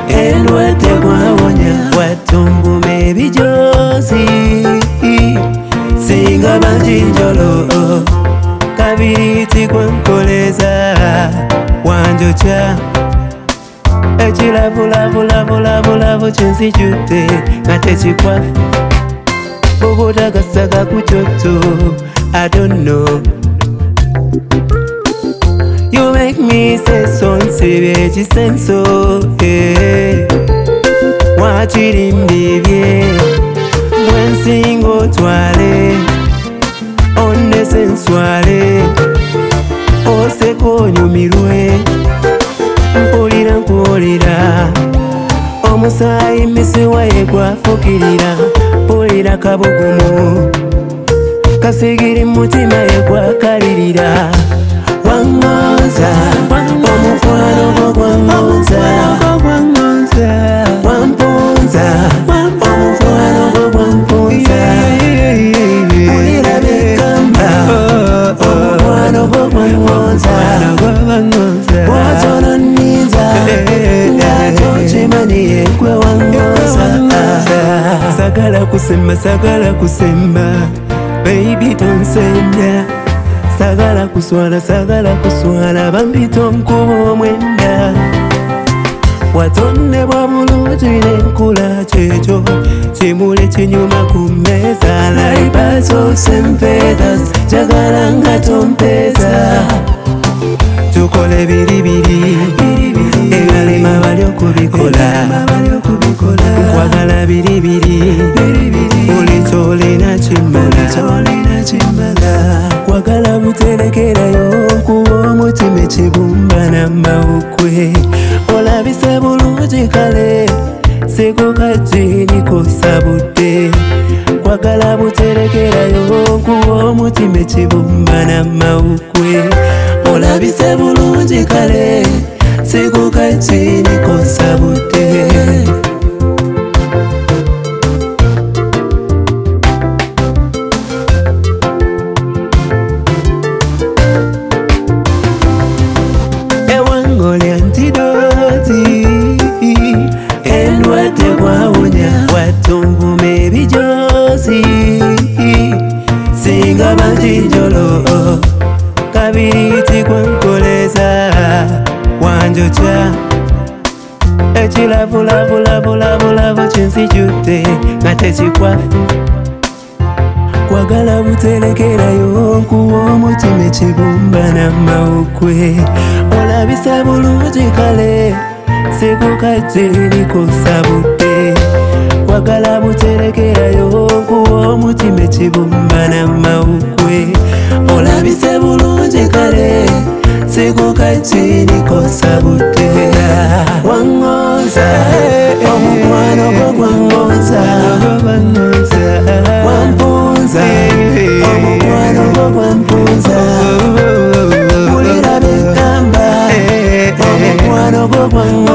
endwadde gwawonya watunguma ebijozi singa banjinjolo kabiriti gwankoleza wanjokya ekilavulavulavu kyenzijudde nga tekikwafu obutagasaga ku kyoto I don't know. You make me say nsibye ekisenso wakirimbibye bwensinga otwale onnese nswale oseka onyumirwe mpulira nkuwulira omusaayi misiwa ye gwafukirira mpulira kabugumu kasigiri mutima ye gwakalirira wangonza omukwano gwo gwangonza wampunza omukwano gwo gwampunza mpulira bekamba omukwano gwo gwangonza bwotono nninza ngatokimanyiye gwe wangonza sagala kusemba baby tonsenda sagala kuswala bambi tonkuba omwenda watondebwa bulungi nenkula kyekyo kimuli kinyuma ku mmeeza laibasosempeetas jagala nga tompeeza tukole biribiri ebyalema bali okubikola nkwagala biribiri olitolina kimala kwagala buterekerayo nkuwa omutima ekibumba n'amawukwe olabise bulungi kale sikukajini kosabudde kwagala buterekerayo nkuwa omutima ekibumba n'amawukwe olabise bulungi kale sikukajini kosabudde endwadde gwawonya watunguma ebijozi singa banjinjolo kabiriti gwankoleza wanjokya ekilavulavulavu kyenzijudde nga tekikwafu kwagala buterekerayo nkuwa omutima ekibumba n'amawukwe olabise bulungi kale sikukajini kosabudde kwagala buterekerayo nkuwa omutima ekibumba n'amawukwe olabise bulungi kale sikukajini kosabudde wangonza omukwano gwo gwangonza wampunza omukwano gwo gwampunza mpulira bekamba omukwano gwo gwangonza